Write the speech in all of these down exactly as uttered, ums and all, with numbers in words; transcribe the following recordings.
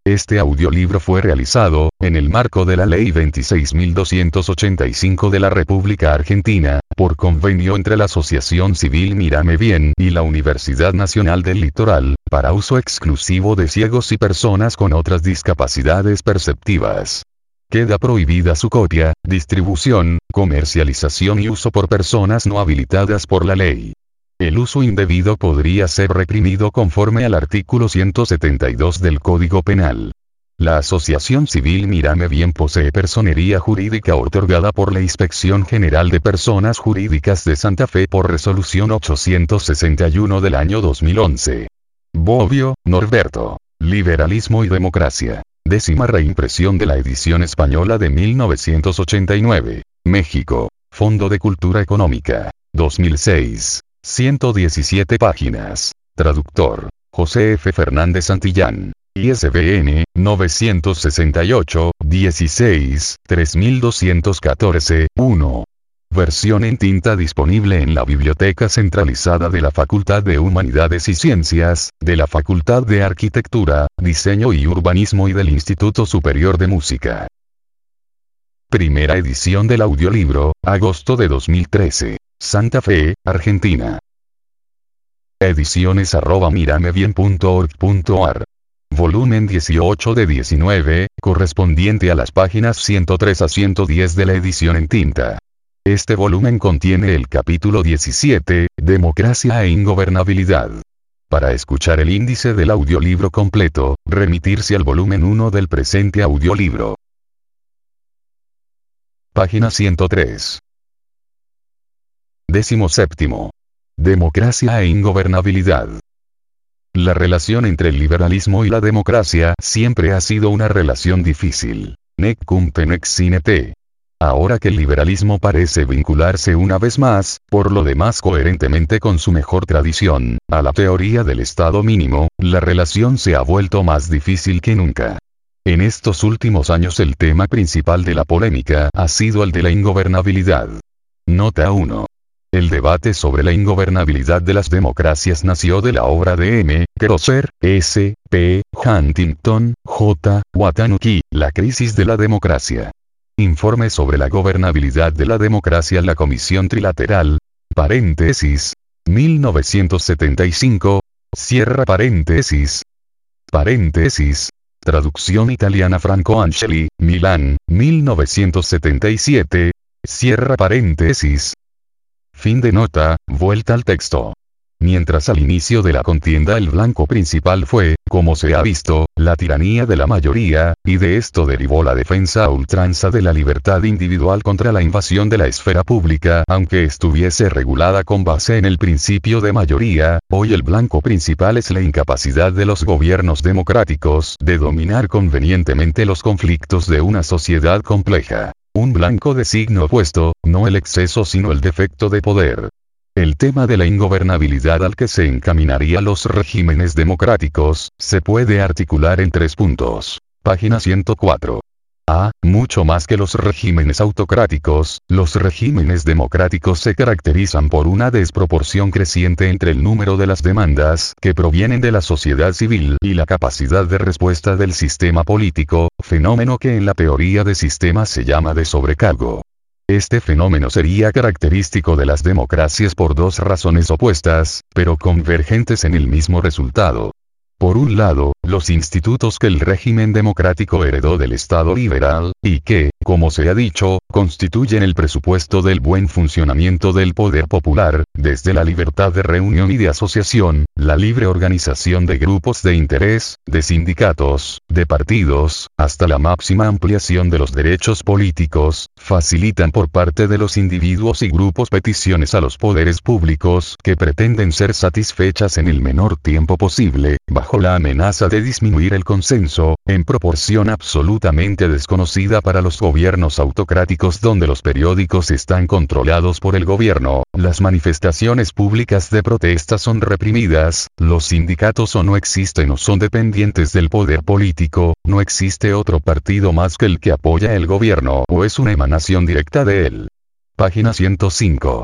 Este audiolibro fue realizado, en el marco de la Ley veintiséis mil doscientos ochenta y cinco de la República Argentina, por convenio entre la Asociación Civil Mírame Bien y la Universidad Nacional del Litoral, para uso exclusivo de ciegos y personas con otras discapacidades perceptivas. Queda prohibida su copia, distribución, comercialización y uso por personas no habilitadas por la ley. El uso indebido podría ser reprimido conforme al artículo ciento setenta y dos del Código Penal. La Asociación Civil Mírame Bien posee personería jurídica otorgada por la Inspección General de Personas Jurídicas de Santa Fe por resolución ochocientos sesenta y uno del año dos mil once. Bobbio, Norberto. Liberalismo y democracia. Décima reimpresión de la edición española de mil novecientos ochenta y nueve. México. Fondo de Cultura Económica. dos mil seis. ciento diecisiete páginas. Traductor. José F. Fernández Santillán. I S B N, novecientos sesenta y ocho, dieciséis, tres mil doscientos catorce, uno. Versión en tinta disponible en la Biblioteca Centralizada de la Facultad de Humanidades y Ciencias, de la Facultad de Arquitectura, Diseño y Urbanismo y del Instituto Superior de Música. Primera edición del audiolibro, agosto de dos mil trece. Santa Fe, Argentina. Ediciones arroba miramebien punto org punto ar. Volumen dieciocho de diecinueve, correspondiente a las páginas ciento tres a ciento diez de la edición en tinta. Este volumen contiene el capítulo diecisiete, Democracia e Ingobernabilidad. Para escuchar el índice del audiolibro completo, remitirse al volumen uno del presente audiolibro. Página ciento tres. Décimo séptimo. Democracia e ingobernabilidad. La relación entre el liberalismo y la democracia siempre ha sido una relación difícil. Nec cum nec sine te. Ahora que el liberalismo parece vincularse una vez más, por lo demás coherentemente con su mejor tradición, a la teoría del Estado mínimo, la relación se ha vuelto más difícil que nunca. En estos últimos años el tema principal de la polémica ha sido el de la ingobernabilidad. Nota uno. El debate sobre la ingobernabilidad de las democracias nació de la obra de M. Grosser, S. P. Huntington, J. Watanuki, La crisis de la democracia. Informe sobre la gobernabilidad de la democracia en la Comisión Trilateral, paréntesis, mil novecientos setenta y cinco, cierra paréntesis, paréntesis, traducción italiana Franco Angeli, Milán, mil novecientos setenta y siete, cierra paréntesis. Fin de nota, vuelta al texto. Mientras al inicio de la contienda el blanco principal fue, como se ha visto, la tiranía de la mayoría, y de esto derivó la defensa a ultranza de la libertad individual contra la invasión de la esfera pública, aunque estuviese regulada con base en el principio de mayoría, hoy el blanco principal es la incapacidad de los gobiernos democráticos de dominar convenientemente los conflictos de una sociedad compleja. Un blanco de signo opuesto, no el exceso sino el defecto de poder. El tema de la ingobernabilidad al que se encaminarían los regímenes democráticos, se puede articular en tres puntos. Página ciento cuatro. A. Mucho más que los regímenes autocráticos, los regímenes democráticos se caracterizan por una desproporción creciente entre el número de las demandas que provienen de la sociedad civil y la capacidad de respuesta del sistema político, fenómeno que en la teoría de sistemas se llama de sobrecargo. Este fenómeno sería característico de las democracias por dos razones opuestas, pero convergentes en el mismo resultado. Por un lado, los institutos que el régimen democrático heredó del Estado liberal, y que, como se ha dicho, constituyen el presupuesto del buen funcionamiento del poder popular, desde la libertad de reunión y de asociación, la libre organización de grupos de interés, de sindicatos, de partidos, hasta la máxima ampliación de los derechos políticos, facilitan por parte de los individuos y grupos peticiones a los poderes públicos que pretenden ser satisfechas en el menor tiempo posible, bajo la amenaza de disminuir el consenso, en proporción absolutamente desconocida para los gobiernos autocráticos donde los periódicos están controlados por el gobierno, las manifestaciones públicas de protesta son reprimidas, los sindicatos o no existen o son dependientes del poder político, no existe otro partido más que el que apoya el gobierno o es una emanación directa de él. Página ciento cinco.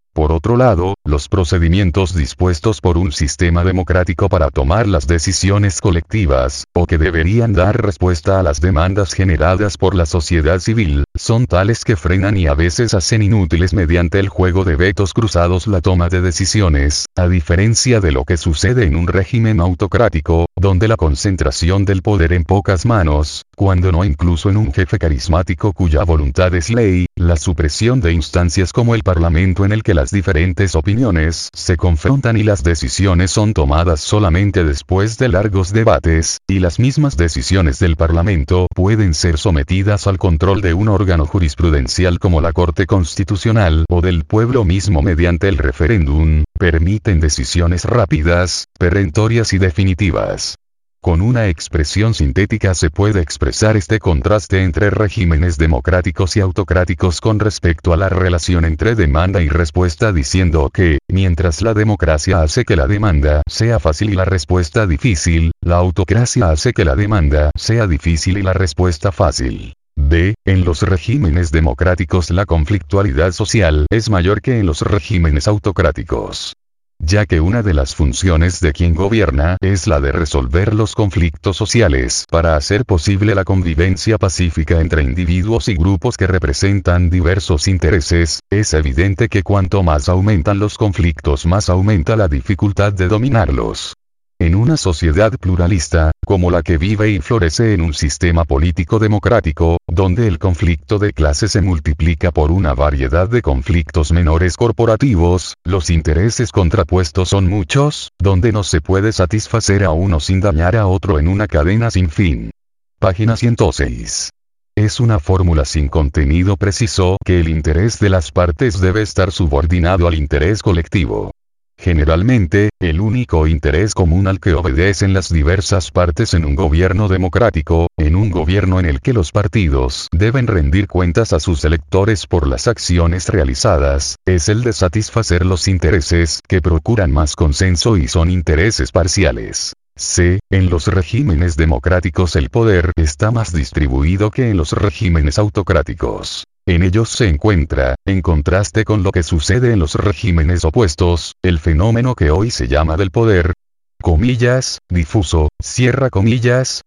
Por otro lado, los procedimientos dispuestos por un sistema democrático para tomar las decisiones colectivas, o que deberían dar respuesta a las demandas generadas por la sociedad civil, son tales que frenan y a veces hacen inútiles mediante el juego de vetos cruzados la toma de decisiones, a diferencia de lo que sucede en un régimen autocrático, donde la concentración del poder en pocas manos, cuando no incluso en un jefe carismático cuya voluntad es ley, la supresión de instancias como el Parlamento en el que las diferentes opiniones se confrontan y las decisiones son tomadas solamente después de largos debates, y las mismas decisiones del Parlamento pueden ser sometidas al control de un órgano jurisprudencial como la Corte Constitucional o del pueblo mismo mediante el referéndum, permiten decisiones rápidas, perentorias y definitivas. Con una expresión sintética se puede expresar este contraste entre regímenes democráticos y autocráticos con respecto a la relación entre demanda y respuesta diciendo que, mientras la democracia hace que la demanda sea fácil y la respuesta difícil, la autocracia hace que la demanda sea difícil y la respuesta fácil. B. En los regímenes democráticos la conflictualidad social es mayor que en los regímenes autocráticos, ya que una de las funciones de quien gobierna es la de resolver los conflictos sociales para hacer posible la convivencia pacífica entre individuos y grupos que representan diversos intereses. Es evidente que cuanto más aumentan los conflictos, más aumenta la dificultad de dominarlos. En una sociedad pluralista, como la que vive y florece en un sistema político democrático, donde el conflicto de clases se multiplica por una variedad de conflictos menores corporativos, los intereses contrapuestos son muchos, donde no se puede satisfacer a uno sin dañar a otro en una cadena sin fin. Página ciento seis. Es una fórmula sin contenido preciso que el interés de las partes debe estar subordinado al interés colectivo. Generalmente, el único interés común al que obedecen las diversas partes en un gobierno democrático, en un gobierno en el que los partidos deben rendir cuentas a sus electores por las acciones realizadas, es el de satisfacer los intereses que procuran más consenso y son intereses parciales. C. En los regímenes democráticos el poder está más distribuido que en los regímenes autocráticos. En ellos se encuentra, en contraste con lo que sucede en los regímenes opuestos, el fenómeno que hoy se llama del poder, comillas, difuso, cierra comillas.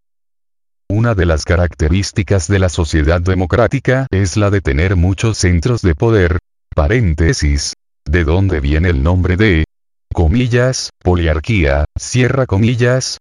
Una de las características de la sociedad democrática es la de tener muchos centros de poder, paréntesis, de donde viene el nombre de, comillas, poliarquía, cierra comillas,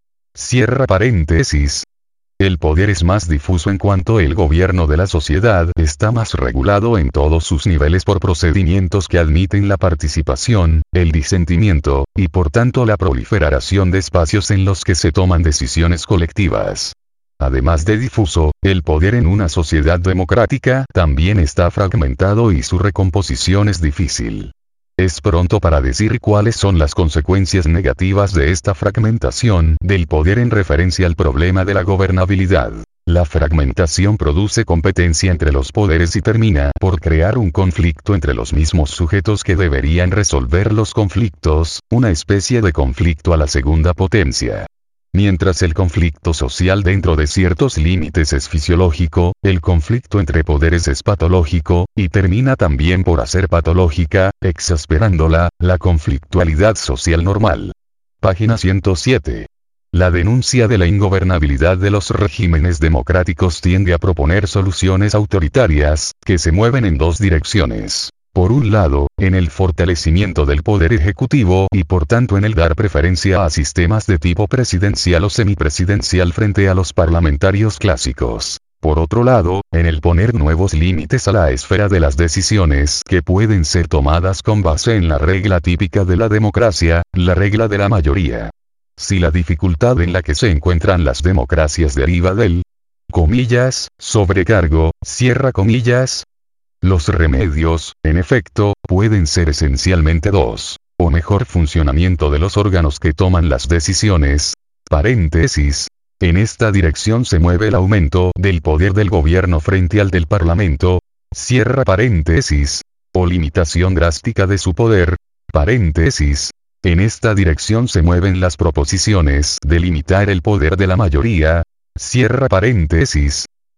cierra paréntesis. El poder es más difuso en cuanto el gobierno de la sociedad está más regulado en todos sus niveles por procedimientos que admiten la participación, el disentimiento, y por tanto la proliferación de espacios en los que se toman decisiones colectivas. Además de difuso, el poder en una sociedad democrática también está fragmentado y su recomposición es difícil. Es pronto para decir cuáles son las consecuencias negativas de esta fragmentación del poder en referencia al problema de la gobernabilidad. La fragmentación produce competencia entre los poderes y termina por crear un conflicto entre los mismos sujetos que deberían resolver los conflictos, una especie de conflicto a la segunda potencia. Mientras el conflicto social dentro de ciertos límites es fisiológico, el conflicto entre poderes es patológico, y termina también por hacer patológica, exasperándola, la conflictualidad social normal. Página ciento siete. La denuncia de la ingobernabilidad de los regímenes democráticos tiende a proponer soluciones autoritarias, que se mueven en dos direcciones. Por un lado, en el fortalecimiento del poder ejecutivo y por tanto en el dar preferencia a sistemas de tipo presidencial o semipresidencial frente a los parlamentarios clásicos. Por otro lado, en el poner nuevos límites a la esfera de las decisiones que pueden ser tomadas con base en la regla típica de la democracia, la regla de la mayoría. Si la dificultad en la que se encuentran las democracias deriva del, comillas, sobrecargo, cierra comillas, los remedios, en efecto, pueden ser esencialmente dos. O mejor funcionamiento de los órganos que toman las decisiones. Paréntesis. En esta dirección se mueve el aumento del poder del gobierno frente al del Parlamento. Cierra paréntesis. O limitación drástica de su poder. Paréntesis. En esta dirección se mueven las proposiciones de limitar el poder de la mayoría. Cierra paréntesis.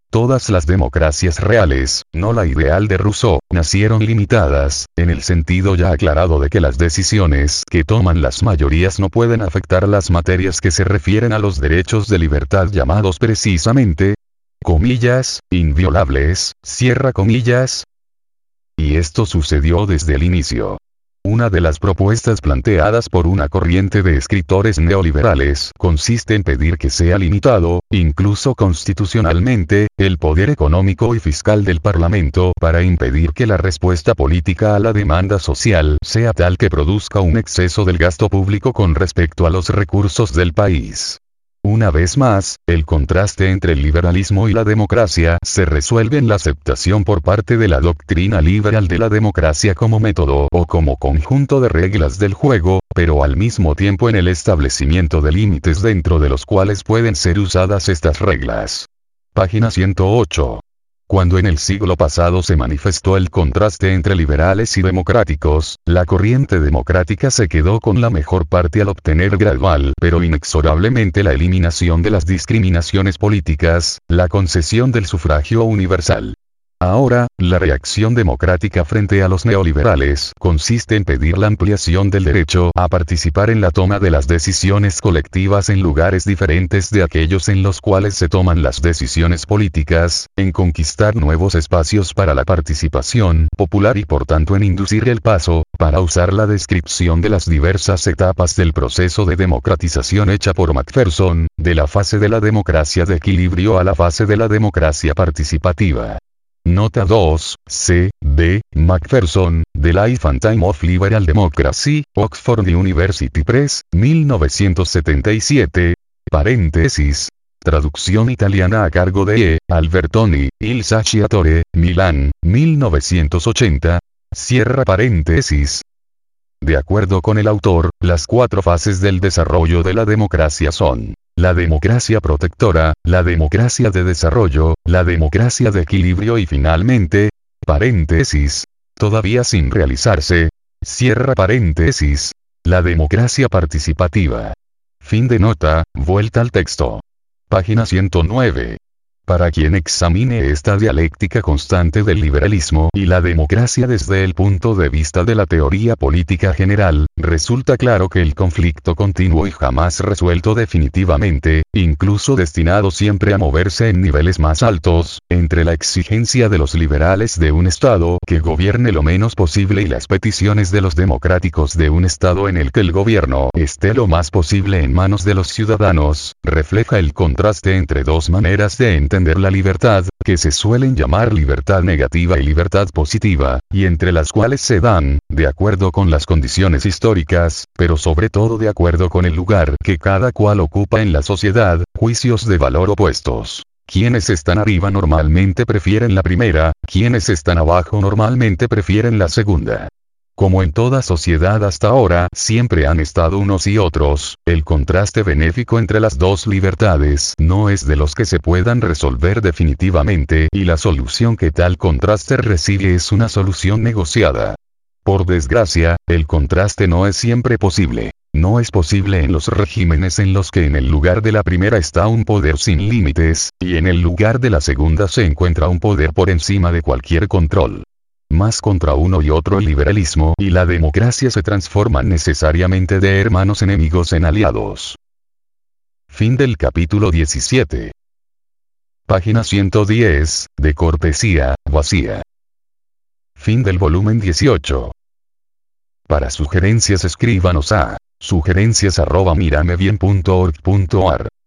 Todas las democracias reales, no la ideal de Rousseau, nacieron limitadas, en el sentido ya aclarado de que las decisiones que toman las mayorías no pueden afectar las materias que se refieren a los derechos de libertad llamados precisamente, comillas, inviolables, cierra comillas. Y esto sucedió desde el inicio. Una de las propuestas planteadas por una corriente de escritores neoliberales consiste en pedir que sea limitado, incluso constitucionalmente, el poder económico y fiscal del Parlamento para impedir que la respuesta política a la demanda social sea tal que produzca un exceso del gasto público con respecto a los recursos del país. Una vez más, el contraste entre el liberalismo y la democracia se resuelve en la aceptación por parte de la doctrina liberal de la democracia como método o como conjunto de reglas del juego, pero al mismo tiempo en el establecimiento de límites dentro de los cuales pueden ser usadas estas reglas. Página ciento ocho. Cuando en el siglo pasado se manifestó el contraste entre liberales y democráticos, la corriente democrática se quedó con la mejor parte al obtener gradual pero inexorablemente la eliminación de las discriminaciones políticas, la concesión del sufragio universal. Ahora, la reacción democrática frente a los neoliberales consiste en pedir la ampliación del derecho a participar en la toma de las decisiones colectivas en lugares diferentes de aquellos en los cuales se toman las decisiones políticas, en conquistar nuevos espacios para la participación popular y por tanto en inducir el paso, para usar la descripción de las diversas etapas del proceso de democratización hecha por Macpherson, de la fase de la democracia de equilibrio a la fase de la democracia participativa. Nota dos, C. D. Macpherson, The Life and Time of Liberal Democracy, Oxford University Press, mil novecientos setenta y siete, paréntesis. Traducción italiana a cargo de E. Albertoni, Il Sacciatore, Milán, mil novecientos ochenta, cierra paréntesis. De acuerdo con el autor, las cuatro fases del desarrollo de la democracia son: la democracia protectora, la democracia de desarrollo, la democracia de equilibrio y finalmente, paréntesis, todavía sin realizarse, cierra paréntesis, la democracia participativa. Fin de nota, vuelta al texto. Página ciento nueve. Para quien examine esta dialéctica constante del liberalismo y la democracia desde el punto de vista de la teoría política general, resulta claro que el conflicto continuo y jamás resuelto definitivamente, incluso destinado siempre a moverse en niveles más altos, entre la exigencia de los liberales de un Estado que gobierne lo menos posible y las peticiones de los democráticos de un Estado en el que el gobierno esté lo más posible en manos de los ciudadanos, refleja el contraste entre dos maneras de entender entender la libertad, que se suelen llamar libertad negativa y libertad positiva, y entre las cuales se dan, de acuerdo con las condiciones históricas, pero sobre todo de acuerdo con el lugar que cada cual ocupa en la sociedad, juicios de valor opuestos. Quienes están arriba normalmente prefieren la primera, quienes están abajo normalmente prefieren la segunda. Como en toda sociedad hasta ahora siempre han estado unos y otros, el contraste benéfico entre las dos libertades no es de los que se puedan resolver definitivamente y la solución que tal contraste recibe es una solución negociada. Por desgracia, el contraste no es siempre posible. No es posible en los regímenes en los que en el lugar de la primera está un poder sin límites, y en el lugar de la segunda se encuentra un poder por encima de cualquier control. Más contra uno y otro el liberalismo y la democracia se transforman necesariamente de hermanos enemigos en aliados. Fin del capítulo diecisiete. Página ciento diez, de cortesía, vacía. Fin del volumen dieciocho. Para sugerencias escríbanos a sugerencias arroba miramebien punto org punto ar.